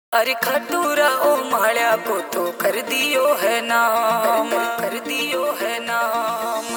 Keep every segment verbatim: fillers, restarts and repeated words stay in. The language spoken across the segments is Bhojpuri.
अरे खटूरा ओ माळ्या को तो कर दियो है नाम, कर दियो है नाम।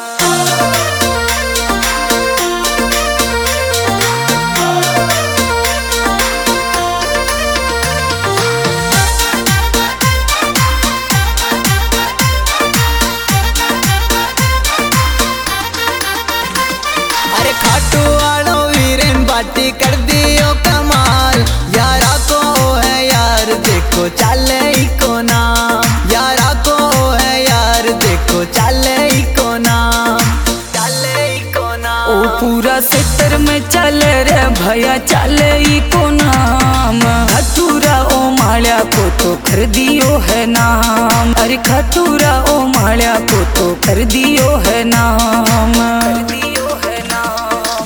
अरे खाटू वालों वीरेन बाटी कर दियो कमाल, यारा को है यार देखो चले इको नाम, यारा को है यार देखो चले इको नाम, चले इको नाम। ओ पूरा सेक्टर में चले रे भैया चले इको नाम। खटूरा ओ माळ्या को तो कर दियो है नाम। अरे खटूरा ओ माळ्या को तो कर दियो है नाम, कर दियो है नाम।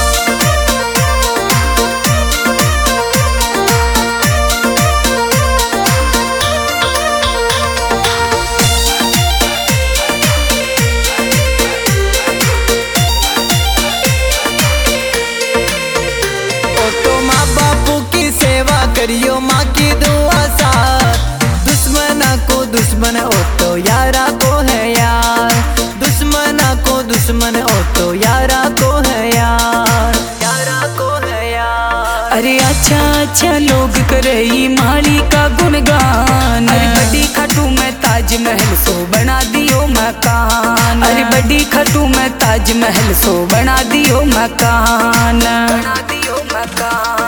माँ बापू की सेवा करियो, माँ की दुआ साथ। दुश्मना को दुश्मन हो तो यारा को है यार, दुश्मना को दुश्मन हो तो यारा को है यार, यारा को है यार। अरे अच्छा अच्छा लोग करे माली का गुणगान। अरे बड़ी खटू में ताजमहल सो बना दियो मकान। अरे बड़ी खटू में ताजमहल सो बना दियो मकान, बना दियो मकान।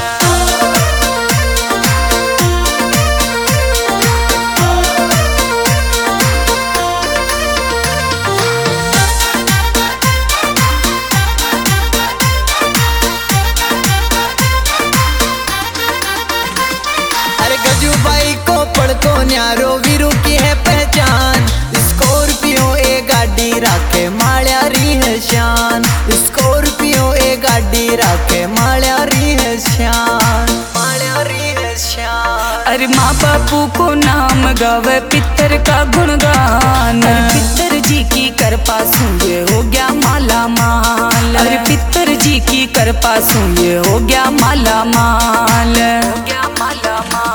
भाई को पड़को न्यारो वीरू की है पहचान। स्कॉर्पियो ए गाड़ी राखे माळ्या री है शान, स्कॉर्पियो ए गाड़ी राखे माळ्या री है शान, माळ्या री है शान। अरे माँ बापू को नाम गावे पितर का गुणगान। अरे पितर जी की कृपा से ये हो गया माला माल। अरे पितर जी की कृपा से ये हो गया माला माल, हो गया माला माल।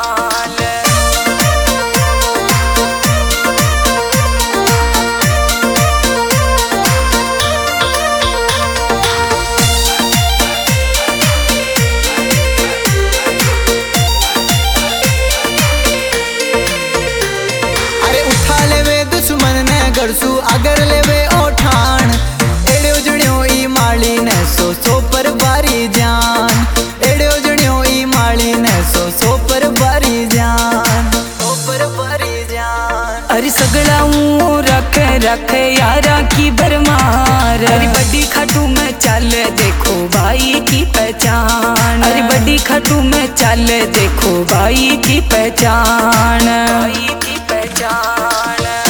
गरसू अगर लेवे ओठान, एड़ो जणियो ई माली ने सो सो पर बारी जान, एड़ो जणियो ई माली ने सो सो पर बारी जान, सो पर बारी जान। अरे सगड़ा रखे रखे यारा की भरमार। अरे बड़ी खटू में चले देखो भाई की पहचान। अरे बड़ी खटू में चले देखो भाई की पहचान, भाई की पहचान।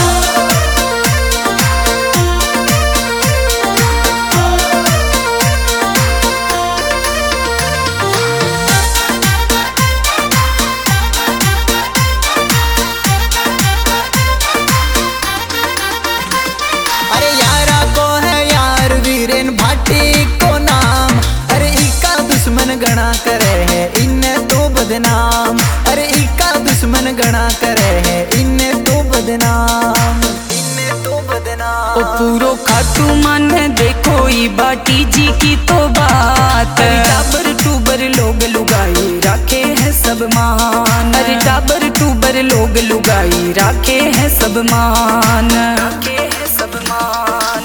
भाटी को नाम, अरे इका दुश्मन गणा करे है इन्हें तो बदनाम, अरे इका दुश्मन गणा करे है इन्हें तो बदनाम, इन्हें तो बदनाम। ओ पूरो खाटू मन देखो ई बाटी जी की तो बात। अरे टाबर टूबर लोग लुगाई राखे है सब मान। अरे टाबर टूबर लोग लुगाई राखे है सब मान, राखे है सब मान।